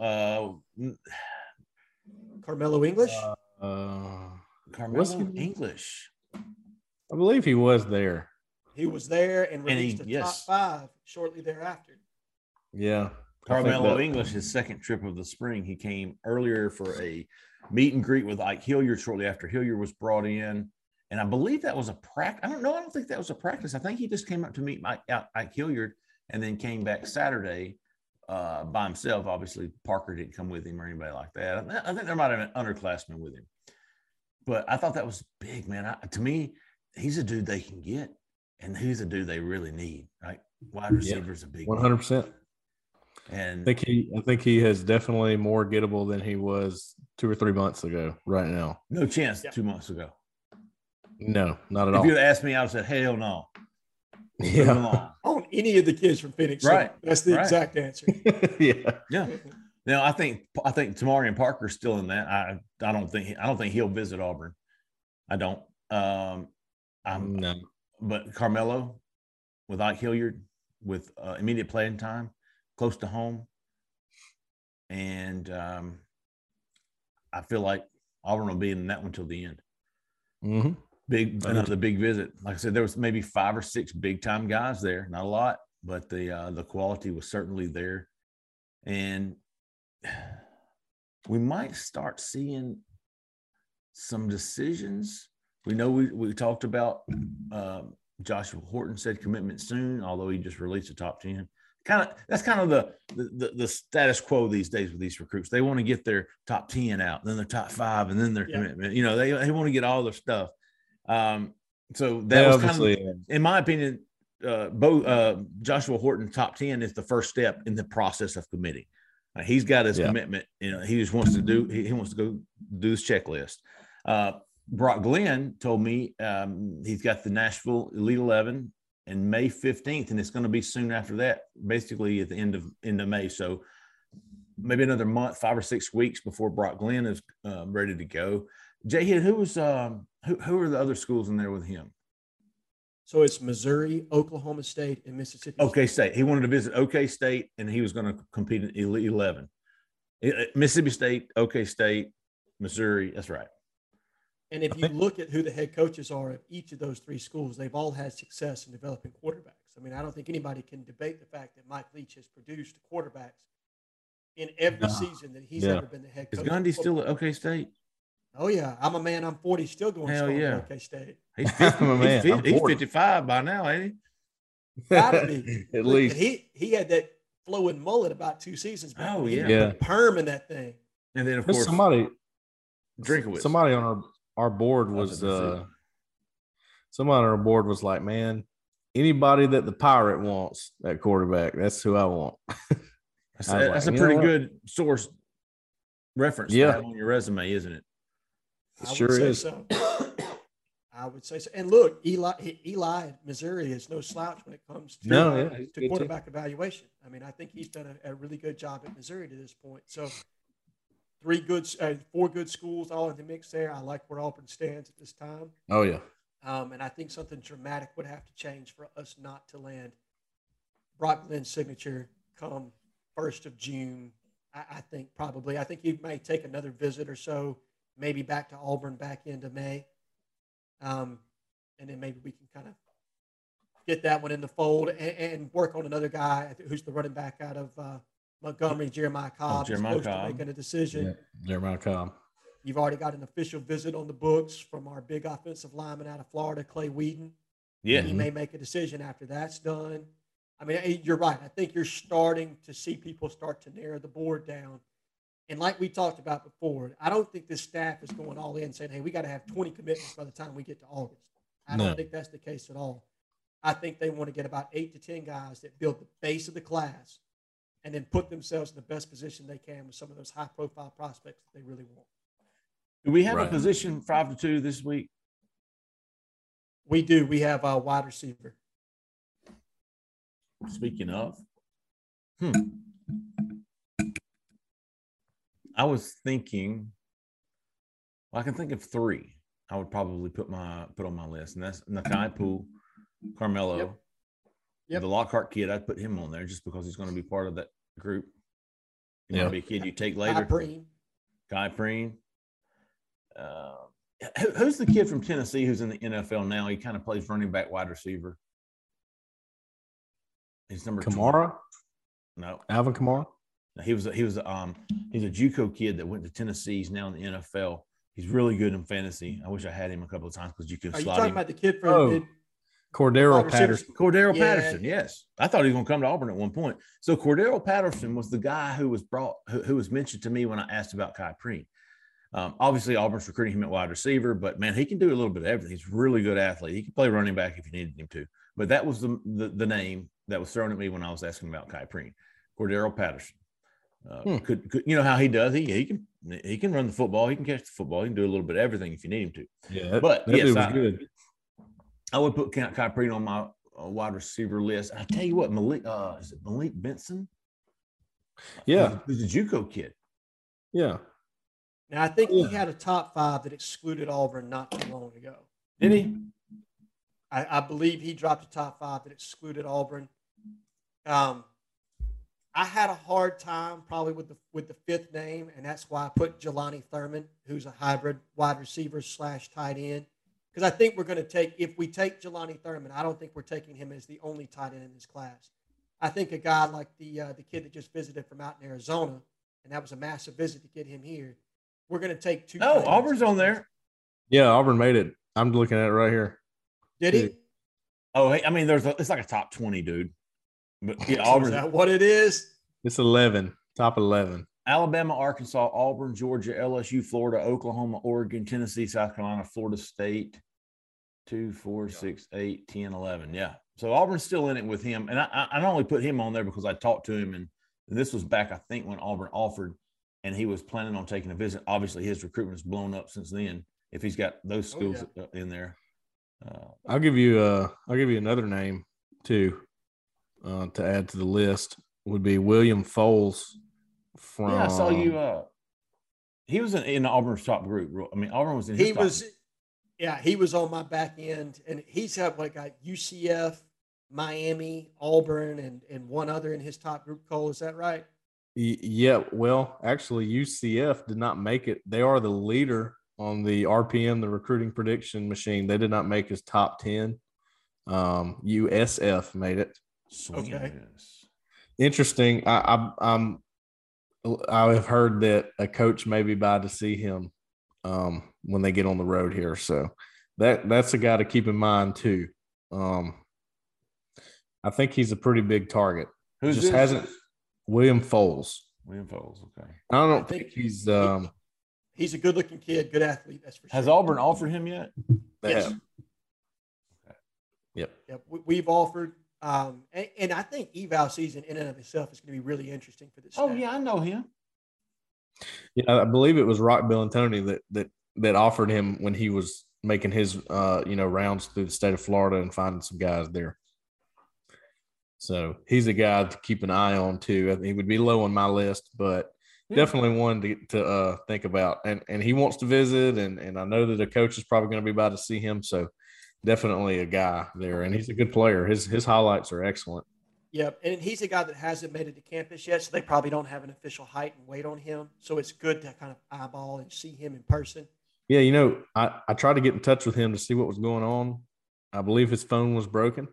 Carmelo English? Carmelo English. I believe he was there. He was there and released top 5 shortly thereafter. Yeah. Carmelo English, his second trip of the spring, he came earlier for a meet and greet with Ike Hilliard shortly after Hilliard was brought in. And I believe that was a practice. I don't think that was a practice. I think he just came up to meet Ike Hilliard and then came back Saturday by himself. Obviously, Parker didn't come with him or anybody like that. I think there might have been an underclassman with him. But I thought that was big, man. To me, he's a dude they can get, and he's a dude they really need, right? Wide receiver's a big 100%. And I think he has definitely more gettable than he was 2 or 3 months ago right now. No chance 2 months ago. No, not at all. If you had asked me, I would have said, hell no. Yeah. On any of the kids from Phoenix. Right. That's the exact answer. Yeah. Now I think Tamarian Parker's still in that. I don't think he'll visit Auburn. I don't. No. But Carmelo with Ike Hilliard with immediate playing time, close to home, and I feel like Auburn will be in that one till the end. Mm-hmm. Another big visit. Like I said, there was maybe 5 or 6 big time guys there. Not a lot, but the quality was certainly there, and we might start seeing some decisions. We know we talked about Joshua Horton said commitment soon, although he just released the top 10. That's kind of the status quo these days with these recruits. They want to get their top 10 out, then their top 5, and then their commitment. They want to get all their stuff. So that was kind of, in my opinion, Joshua Horton top 10 is the first step in the process of committing. He's got his commitment. He just wants to go do his checklist. Brock Glenn told me he's got the Nashville Elite 11 and May 15th, and it's going to be soon after that, basically at the end of May. So maybe another month, 5 or 6 weeks before Brock Glenn is ready to go. Jay, who are the other schools in there with him? So it's Missouri, Oklahoma State, and Mississippi State. OK State. He wanted to visit OK State, and he was going to compete in Elite 11. Mississippi State, OK State, Missouri. That's right. And if you look at who the head coaches are of each of those 3 schools, they've all had success in developing quarterbacks. I mean, I don't think anybody can debate the fact that Mike Leach has produced quarterbacks in every season that he's ever been the head coach. Is Gundy still at OK State? Oh, yeah. I'm a man. I'm 40, still going strong at OK State. He's 50, he's 55 by now, ain't he? Gotta be. At least. He had that flowing mullet about 2 seasons back. Oh, yeah. Yeah. Perm in that thing. And then, of course, somebody Drinkowitz. Somebody on our board was somebody on our board was like, man, anybody that the Pirate wants at quarterback, that's who I want. That's a pretty good source reference to have on your resume, isn't it? It sure is. So. I would say so. And look, Eli at Missouri is no slouch when it comes to, to quarterback evaluation. I mean, I think he's done a really good job at Missouri to this point. So 4 good schools all in the mix there. I like where Auburn stands at this time. Oh, yeah. And I think something dramatic would have to change for us not to land Brock Glenn's signature come 1st of June. I think probably. I think he may take another visit or so, maybe back to Auburn back into May. And then maybe we can kind of get that one in the fold and work on another guy who's the running back out of Montgomery, Jeremiah Cobb. Jeremiah He's Cobb. making a decision. Yeah, Jeremiah Cobb. You've already got an official visit on the books from our big offensive lineman out of Florida, Clay Whedon. Yeah. He may make a decision after that's done. I mean, you're right. I think you're starting to see people start to narrow the board down. And like we talked about before, I don't think this staff is going all in saying, hey, we got to have 20 commitments by the time we get to August. I don't think that's the case at all. I think they want to get about 8 to 10 guys that build the base of the class and then put themselves in the best position they can with some of those high-profile prospects that they really want. Do we have a position 5-2 this week? We do. We have a wide receiver. Speaking of, I was thinking, I can think of 3. I would probably put on my list, and that's Nakai Poole, Carmelo, the Lockhart kid. I'd put him on there just because he's going to be part of that group. He's going to be a kid you take later. Kai Preen. Who's the kid from Tennessee who's in the NFL now? He kind of plays running back, wide receiver. He's number Kamara? 20. No. Alvin Kamara? He's a JUCO kid that went to Tennessee. He's now in the NFL. He's really good in fantasy. I wish I had him a couple of times because you could slide him. Are you talking about the kid from Cordero Patterson? Cordero Patterson, yes. I thought he was going to come to Auburn at one point. So Cordero Patterson was the guy who was mentioned to me when I asked about Kai Preen. Obviously, Auburn's recruiting him at wide receiver, but, man, he can do a little bit of everything. He's a really good athlete. He can play running back if you needed him to. But that was the name that was thrown at me when I was asking about Kai Preen. Cordero Patterson. Could you know how he does? He can run the football. He can catch the football. He can do a little bit of everything if you need him to. Yeah, but that yes, was good. I would put Kai Preen on my wide receiver list. I tell you what, is it Malik Benson? Yeah, he's a JUCO kid. Yeah. Now I think he had a top 5 that excluded Auburn not too long ago. Did he? I believe he dropped a top 5 that excluded Auburn. I had a hard time probably with the 5th name, and that's why I put Jelani Thurman, who's a hybrid wide receiver / tight end. Because I think we're going to take – if we take Jelani Thurman, I don't think we're taking him as the only tight end in this class. I think a guy like the kid that just visited from out in Arizona, and that was a massive visit to get him here, we're going to take 2. No, Auburn's on there. Yeah, Auburn made it. I'm looking at it right here. Did he? Oh, I mean, it's like a top 20, dude. But yeah, Auburn. Is that what it is? It's 11, top 11. Alabama, Arkansas, Auburn, Georgia, LSU, Florida, Oklahoma, Oregon, Tennessee, South Carolina, Florida State, 2, 4, 6, 8, 10, 11. Yeah. So Auburn's still in it with him. And I only put him on there because I talked to him. And this was back, I think, when Auburn offered and he was planning on taking a visit. Obviously, his recruitment has blown up since then if he's got those schools in there. I'll give you another name, too, to add to the list. Would be William Foles from. Yeah, I saw you. He was in Auburn's top group. I mean, Auburn was in his top group. Yeah, he was on my back end, and he's got UCF, Miami, Auburn, and one other in his top group. Cole, is that right? Yeah. Well, actually, UCF did not make it. They are the leader on the RPM, the recruiting prediction machine. They did not make his top 10. USF made it. Okay. Interesting. I have heard that a coach may be by to see him when they get on the road here. So that's a guy to keep in mind too. I think he's a pretty big target. Who's just this? Hasn't William Foles. William Foles, okay. I don't think he's he's a good looking kid, good athlete, that's for sure. Has Auburn offered him yet? Yes. Okay. Yep. We've offered. And I think eval season in and of itself is going to be really interesting for this. Oh, yeah, I know him. Yeah, I believe it was Rock Bellantoni that offered him when he was making his rounds through the state of Florida and finding some guys there. So he's a guy to keep an eye on too. I think he would be low on my list, but definitely one to think about. And he wants to visit, and I know that a coach is probably going to be about to see him. So definitely a guy there, and he's a good player. His highlights are excellent. Yep, and he's a guy that hasn't made it to campus yet, so they probably don't have an official height and weight on him. So it's good to kind of eyeball and see him in person. Yeah, I tried to get in touch with him to see what was going on. I believe his phone was broken.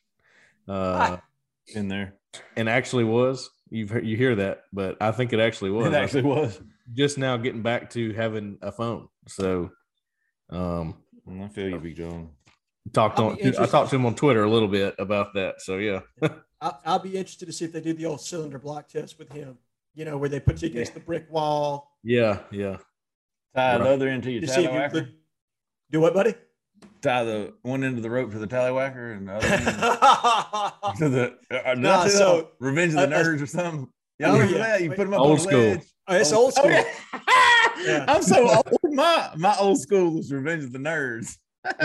In there. And actually was. You hear that, but I think it actually was. It actually was. Just now getting back to having a phone. So I feel you, Big John. I talked to him on Twitter a little bit about that. So yeah. I'll be interested to see if they do the old cylinder block test with him, where they put you against the brick wall. Yeah. Tie the other end to your tallywhacker. Do what, buddy? Tie the one end of the rope to the tallywhacker and the other end to the Revenge of the Nerds or something. Y'all remember that? You put them up old on school. Ledge. Oh, it's old school. Yeah. I'm so old. My old school was Revenge of the Nerds.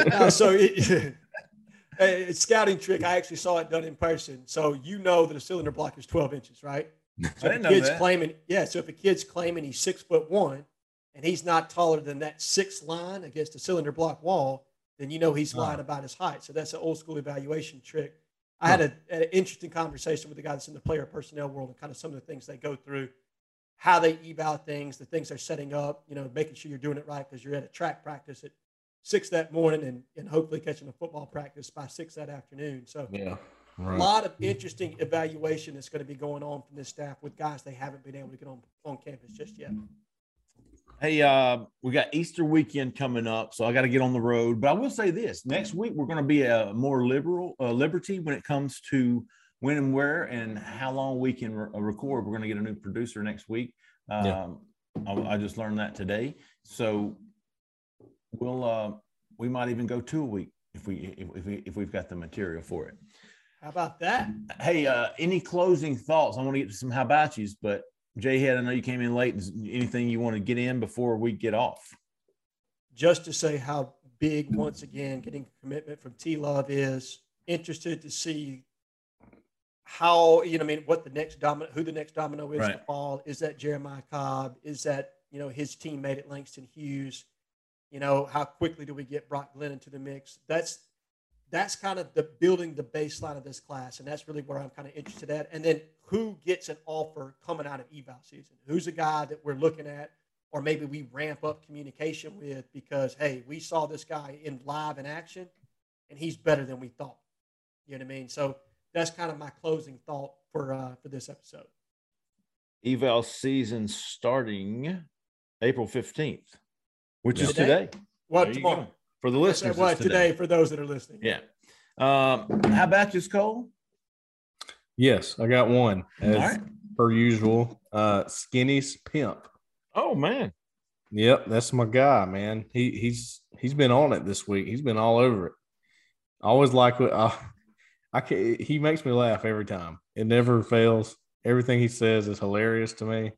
A scouting trick. I actually saw it done in person. So that a cylinder block is 12 inches, right? So I didn't know that. So if a kid's claiming he's 6'1" and he's not taller than that 6 line against a cylinder block wall, then he's lying about his height. So that's an old school evaluation trick. I had an interesting conversation with the guy that's in the player personnel world and kind of some of the things they go through, how they eval things, the things they're setting up, making sure you're doing it right because you're at a track practice at 6 that morning and hopefully catching a football practice by 6 that afternoon. So a lot of interesting evaluation that's going to be going on from this staff with guys they haven't been able to get on campus just yet. Hey, we got Easter weekend coming up, so I got to get on the road. But I will say this: next week we're going to be a more liberty when it comes to when and where and how long we can record. We're going to get a new producer next week. I just learned that today, so we might even go 2 a week if we've got the material for it. How about that? Hey, any closing thoughts? I want to get to some how about yous, but Jay-Head, I know you came in late. Is anything you want to get in before we get off? Just to say how big, once again, getting a commitment from T-Love is. Interested to see how, what the next who the next domino is to fall. Is that Jeremiah Cobb? Is that, his teammate at Langston Hughes? How quickly do we get Brock Glenn into the mix? That's kind of the building the baseline of this class, and that's really where I'm kind of interested at. And then who gets an offer coming out of eval season? Who's a guy that we're looking at, or maybe we ramp up communication with because, hey, we saw this guy in action, and he's better than we thought. You know what I mean? So that's kind of my closing thought for this episode. Eval season starting April 15th, which is today. Well, tomorrow. For the listeners. Well, today for those that are listening. Yeah. How about you, Cole? Yes, I got one. As per usual. Skinny's Pimp. Oh, man. Yep, that's my guy, man. He's been on it this week. He's been all over it. I always like what he makes me laugh every time. It never fails. Everything he says is hilarious to me.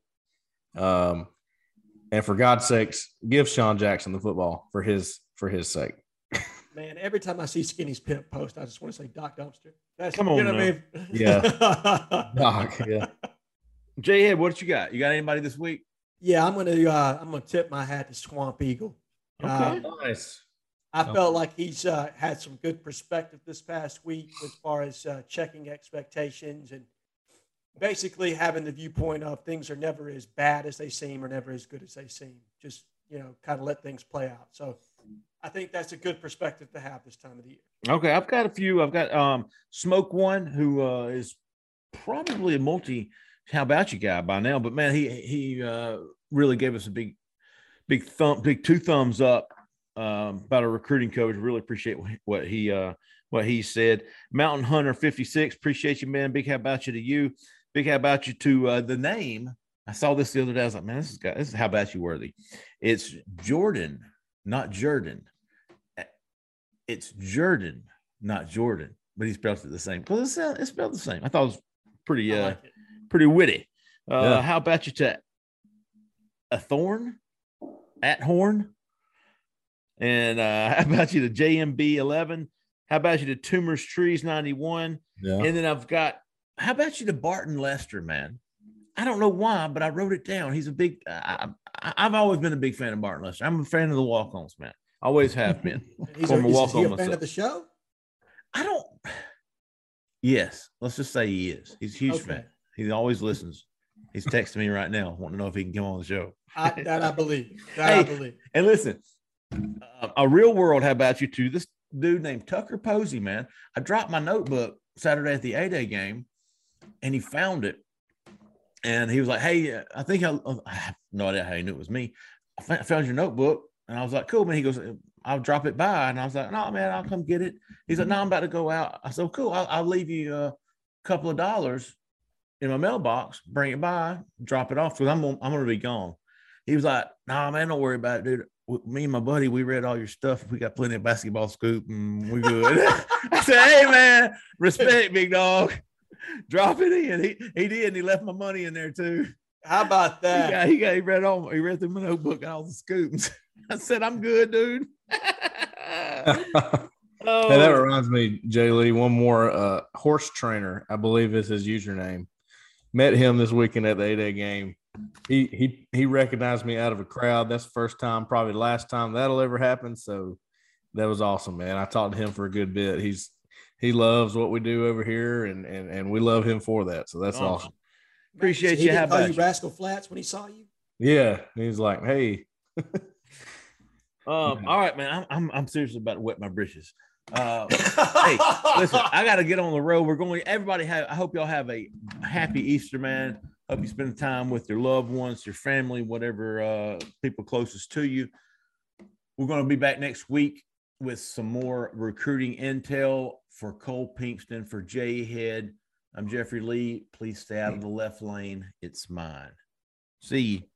And for God's sakes, give Sean Jackson the football for his sake. Man, every time I see Skinny's Pimp post, I just want to say Doc Dumpster. Come on, what I mean? Yeah. Doc, yeah. Jay-Head, what you got? You got anybody this week? Yeah, I'm gonna tip my hat to Swamp Eagle. Okay, nice. I felt like he's had some good perspective this past week as far as checking expectations and basically having the viewpoint of things are never as bad as they seem or never as good as they seem. Just, kind of let things play out. So I think that's a good perspective to have this time of the year. Okay, I've got a few. I've got Smoke One, who is probably a how about you guy by now, but man, he really gave us a big 2 thumbs up about our recruiting coach. Really appreciate what he said. Mountain Hunter 56, appreciate you, man. Big how about you to you. Big how about you to the name. I saw this the other day. I was like, man, this is how about you worthy. It's Jordan, not Jordan. It's Jordan, not Jordan, but he spelled it the same. Because it's spelled the same. I thought it was pretty witty. How about you to a Thorn at Horn? And how about you to JMB11? How about you to Tumors Trees 91? Yeah. And then I've got, how about you to Barton Lester, man? I don't know why, but I wrote it down. He's a big, I've always been a big fan of Barton Lester. I'm a fan of the walk-ons, man. Always have been. Is he a fan of the show? I don't. Yes, let's just say he is. He's a huge fan. He always listens. He's texting me right now, wanting to know if he can come on the show. I believe. I believe. And listen, a real world, how about you to this dude named Tucker Posey, man? I dropped my notebook Saturday at the A-Day game, and he found it. And he was like, hey, I think I have no idea how he knew it was me. I found your notebook. And I was like, cool, man. He goes, I'll drop it by. And I was like, no, man, I'll come get it. He's like, no, I'm about to go out. I said, cool. I'll leave you a couple of dollars in my mailbox, bring it by, drop it off, because I'm going to be gone. He was like, nah, man, don't worry about it, dude. Me and my buddy, we read all your stuff. We got plenty of basketball scoop and we good. I said, hey, man, respect, big dog. Drop it in. He did, and he left my money in there too. How about that? He read through my notebook and all the scoops. I said, I'm good, dude. Oh. Hey, that reminds me, Jay Lee, one more horse trainer, I believe is his username. Met him this weekend at the A-Day game. He recognized me out of a crowd. That's the first time, probably the last time that'll ever happen. So that was awesome, man. I talked to him for a good bit. He loves what we do over here, and we love him for that. So that's awesome. Appreciate so you. How about you, Rascal Flats, when he saw you? Yeah, he's like, hey. All right, man. I'm serious about to wet my britches. Hey, listen, I got to get on the road. We're going. Everybody I hope y'all have a happy Easter, man. Hope you spend time with your loved ones, your family, whatever people closest to you. We're going to be back next week with some more recruiting intel for Cole Pinkston, for Jay Head. I'm Jeffrey Lee. Please stay out of the left lane. It's mine. See you.